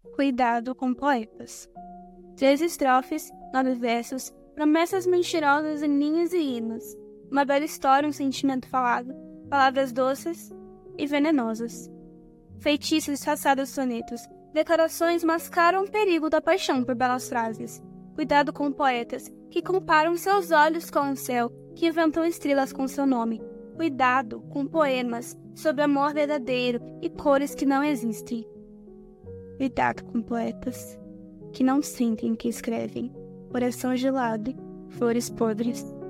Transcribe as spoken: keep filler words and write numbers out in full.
Cuidado com poetas. Três estrofes, nove versos, promessas mentirosas em linhas e hinos. Uma bela história, um sentimento falado, palavras doces e venenosas. Feitiços disfarçados sonetos, declarações mascaram o perigo da paixão por belas frases. Cuidado com poetas que comparam seus olhos com o céu, que inventam estrelas com seu nome. Cuidado com poemas sobre amor verdadeiro e cores que não existem. Cuidado com poetas que não sentem o que escrevem. Coração gelado, flores podres.